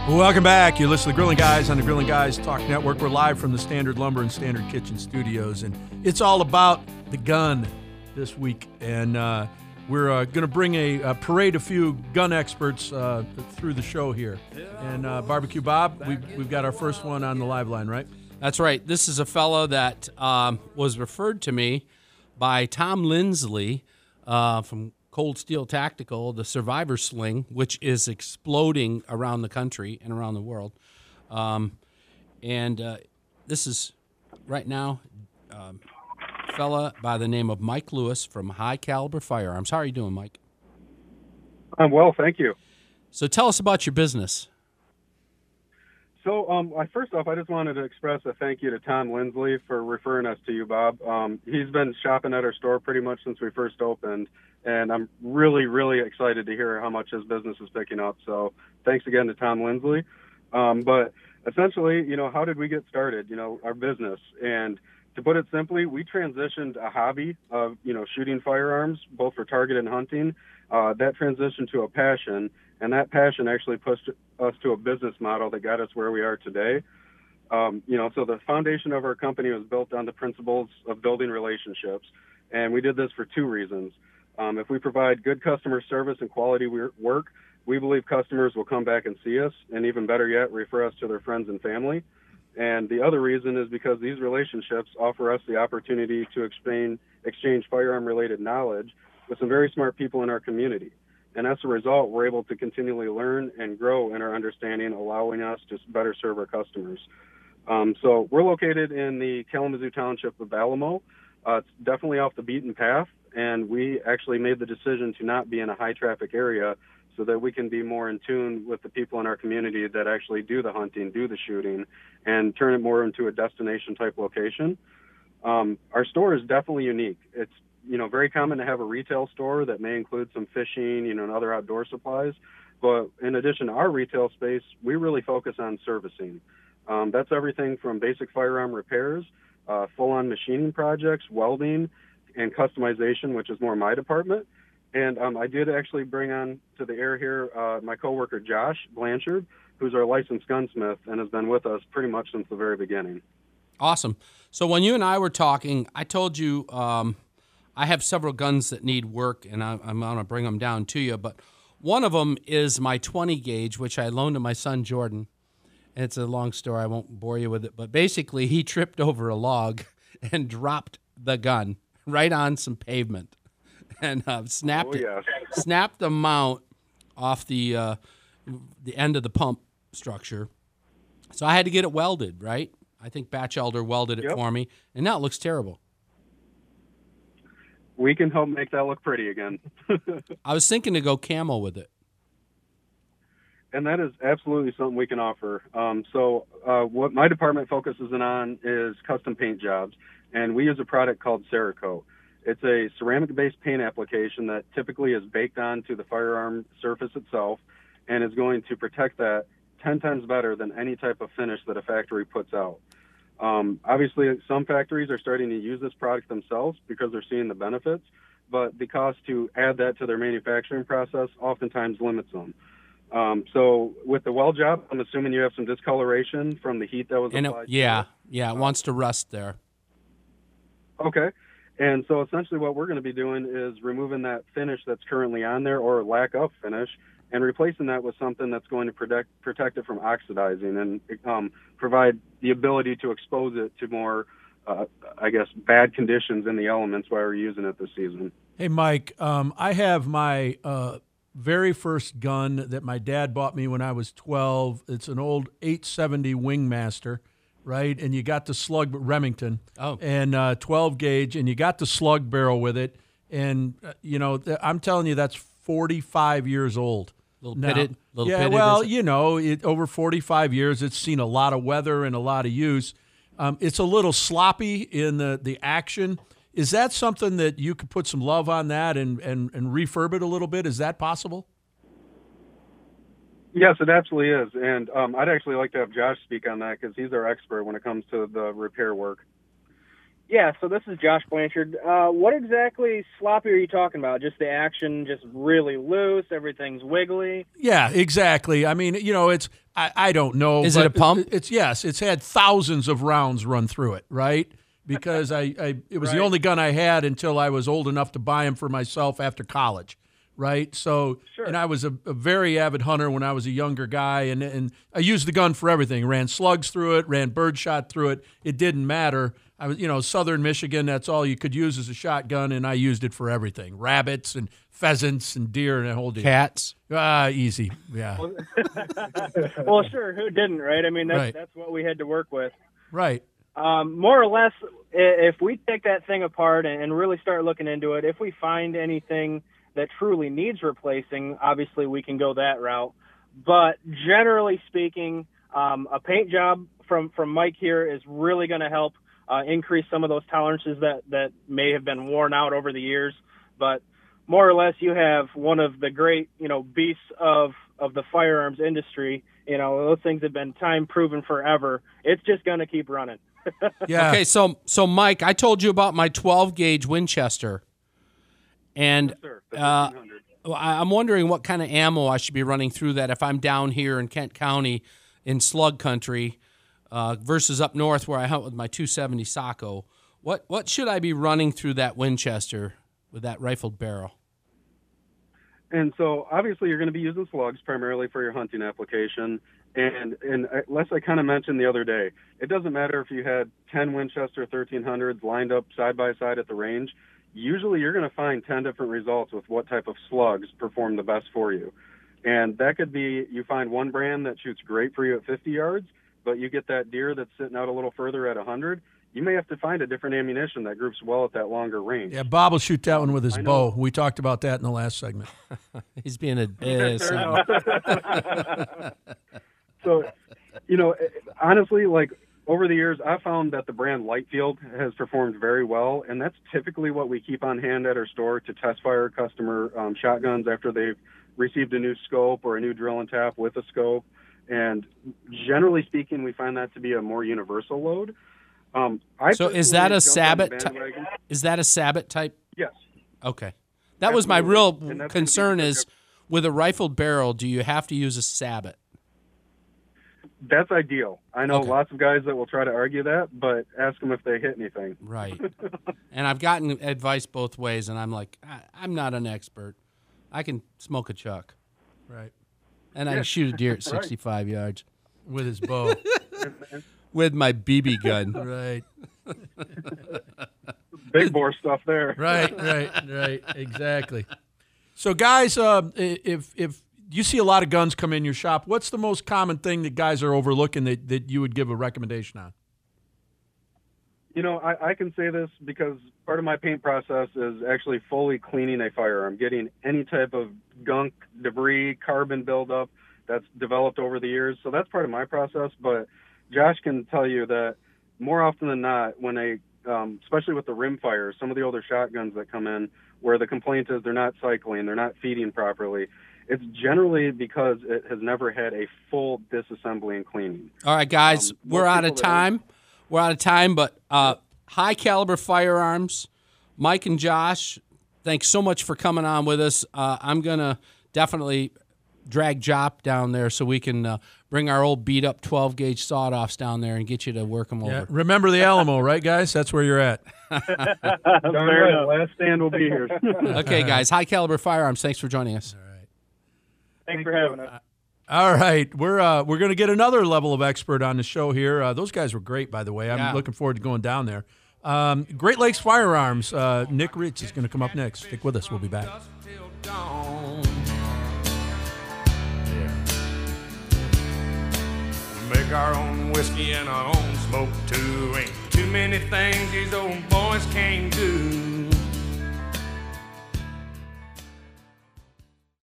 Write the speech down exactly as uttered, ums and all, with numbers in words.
Welcome back. You listen to the Grilling Guys on the Grilling Guys Talk Network. We're live from the Standard Lumber and Standard Kitchen studios, and it's all about the gun this week. And uh, we're uh, going to bring a, a parade of few gun experts uh, through the show here. And uh, Barbecue Bob, we've, we've got our first one on the live line, right? That's right. This is a fellow that um, was referred to me by Tom Lindsley uh, from Cold Steel Tactical, the Survivor Sling, which is exploding around the country and around the world. Um, and uh, this is, right now, um, a fella by the name of Mike Lewis from High Caliber Firearms. How are you doing, Mike? I'm well, thank you. So tell us about your business. So, um, I, first off, I just wanted to express a thank you to Tom Lindsley for referring us to you, Bob. Um, he's been shopping at our store pretty much since we first opened, and I'm really, really excited to hear how much his business is picking up. So thanks again to Tom Lindsley. Um, but essentially, you know, how did we get started? You know, our business. And to put it simply, we transitioned a hobby of, you know, shooting firearms, both for target and hunting. Uh, that transitioned to a passion, and that passion actually pushed us to a business model that got us where we are today. Um, you know, so the foundation of our company was built on the principles of building relationships, and we did this for two reasons. Um, if we provide good customer service and quality work, we believe customers will come back and see us, and even better yet, refer us to their friends and family. And the other reason is because these relationships offer us the opportunity to exchange, exchange firearm-related knowledge with some very smart people in our community. And as a result, we're able to continually learn and grow in our understanding, allowing us to better serve our customers. Um, so we're located in the Kalamazoo Township of Alamo. Uh, it's definitely off the beaten path, and we actually made the decision to not be in a high-traffic area so that we can be more in tune with the people in our community that actually do the hunting, do the shooting, and turn it more into a destination-type location. Um, our store is definitely unique. It's you know, very common to have a retail store that may include some fishing, you know, and other outdoor supplies. But in addition to our retail space, we really focus on servicing. Um, that's everything from basic firearm repairs, uh, full-on machining projects, welding, and customization, which is more my department. And um, I did actually bring on to the air here uh, my coworker, Josh Blanchard, who's our licensed gunsmith and has been with us pretty much since the very beginning. Awesome. So when you and I were talking, I told you um, I have several guns that need work, and I, I'm going to bring them down to you. But one of them is my twenty gauge, which I loaned to my son, Jordan. And it's a long story. I won't bore you with it. But basically, he tripped over a log and dropped the gun right on some pavement and uh, snapped oh, yes. it, snapped the mount off the uh, the end of the pump structure. So I had to get it welded, right? I think Batchelder welded it yep. for me, and now it looks terrible. We can help make that look pretty again. I was thinking to go camo with it. And that is absolutely something we can offer. Um, so uh, what my department focuses on is custom paint jobs, and we use a product called Cerakote. It's a ceramic-based paint application that typically is baked onto the firearm surface itself and is going to protect that ten times better than any type of finish that a factory puts out. Um, obviously, some factories are starting to use this product themselves because they're seeing the benefits, but the cost to add that to their manufacturing process oftentimes limits them. Um, so with the weld job, I'm assuming you have some discoloration from the heat that was and applied. It, yeah, to it. yeah, it wants to rust there. Okay. And so essentially what we're going to be doing is removing that finish that's currently on there or lack of finish and replacing that with something that's going to protect protect it from oxidizing and um, provide the ability to expose it to more, uh, I guess, bad conditions in the elements while we're using it this season. Hey, Mike, um, I have my uh, very first gun that my dad bought me when I was twelve. It's an old eight seventy Wingmaster, right? And you got the slug Remington oh. and uh, twelve gauge, and you got the slug barrel with it. And, uh, you know, th- I'm telling you, that's forty-five years old. Little now, pitted, little yeah, pitted, well, you know, it, over forty-five years, it's seen a lot of weather and a lot of use. Um, it's a little sloppy in the, the action. Is that something that you could put some love on that and, and, and refurb it a little bit? Is that possible? Yes, it absolutely is. And um, I'd actually like to have Josh speak on that because he's our expert when it comes to the repair work. Yeah, so this is Josh Blanchard. Uh, what exactly sloppy are you talking about? Just the action just really loose, everything's wiggly? Yeah, exactly. I mean, you know, it's, I, I don't know. Is it a pump? It's, yes, it's had thousands of rounds run through it, right? Because I, I it was Right. the only gun I had until I was old enough to buy them for myself after college, right? So, Sure. and I was a, a very avid hunter when I was a younger guy, and, and I used the gun for everything. Ran slugs through it, ran birdshot through it. It didn't matter. I was, you know, Southern Michigan, that's all you could use as a shotgun, and I used it for everything. Rabbits and pheasants and deer and a whole deal. Cats. Ah, easy. Yeah. Well, sure, who didn't, right? I mean, that's, Right. that's what we had to work with. Right. Um, more or less, i- if we take that thing apart and, and really start looking into it, if we find anything that truly needs replacing, obviously we can go that route. But generally speaking, um, a paint job from, from Mike here is really going to help uh, increase some of those tolerances that, that may have been worn out over the years. But more or less, you have one of the great, you know, beasts of, of the firearms industry. You know, those things have been time proven forever. It's just going to keep running. Yeah. Okay, so so Mike, I told you about my twelve gauge Winchester, and Sir, the uh, fifteen hundred. well, I- I'm wondering what kind of ammo I should be running through that if I'm down here in Kent County in slug country uh, versus up north where I hunt with my two seventy Sacco. What what should I be running through that Winchester with that rifled barrel? And so obviously you're going to be using slugs primarily for your hunting application. And, and unless I kind of mentioned the other day, it doesn't matter if you had ten Winchester thirteen hundreds lined up side by side at the range. Usually you're going to find ten different results with what type of slugs perform the best for you. And that could be you find one brand that shoots great for you at fifty yards, but you get that deer that's sitting out a little further at one hundred. You may have to find a different ammunition that groups well at that longer range. Yeah, Bob will shoot that one with his I know. bow. We talked about that in the last segment. He's being a diss. So, you know, honestly, like over the years, I found that the brand Lightfield has performed very well, and that's typically what we keep on hand at our store to test fire customer um, shotguns after they've received a new scope or a new drill and tap with a scope. And generally speaking, we find that to be a more universal load. Um, I So is personally that a jumped on the Sabot? Ty- bandwagon. is that a Sabot type? Yes. Okay, that was my Absolutely. real And that's gonna be concern. the Is with a rifled barrel, do you have to use a Sabot? That's ideal. I know Okay. lots of guys that will try to argue that, but ask them if they hit anything. Right. And I've gotten advice both ways, and I'm like, I, I'm not an expert. I can smoke a chuck, Right. and I can shoot a deer at sixty-five yards With his bow. with my B B gun. Right. Big bore stuff there. Right, right, right. Exactly. So, guys, uh, if if you see a lot of guns come in your shop, what's the most common thing that guys are overlooking that, that you would give a recommendation on? You know, I, I can say this because part of my paint process is actually fully cleaning a firearm, getting any type of gunk, debris, carbon buildup that's developed over the years. So that's part of my process. But Josh can tell you that more often than not, when a, um, especially with the rimfire, some of the older shotguns that come in where the complaint is they're not cycling, they're not feeding properly, it's generally because it has never had a full disassembly and cleaning. All right, guys, Um, we're most out of people that- time. We're out of time, but uh, high caliber firearms, Mike and Josh, thanks so much for coming on with us. Uh, I'm gonna definitely drag Jop down there so we can uh, bring our old beat up twelve gauge sawed offs down there and get you to work them Yeah. over. Remember the Alamo, right, guys? That's where you're at. Darn right, last stand will be here. Okay, guys, high caliber firearms. Thanks for joining us. Thanks for having us. All right, we're uh, we're going to get another level of expert on the show here. Uh, those guys were great, by the way. I'm Yeah. looking forward to going down there. Um, Great Lakes Firearms. Uh, Nick Ritz is going to come up next. Stick with us. We'll be back. Till dawn. Make our own whiskey and our own smoke too. Ain't too many things these old boys can't do.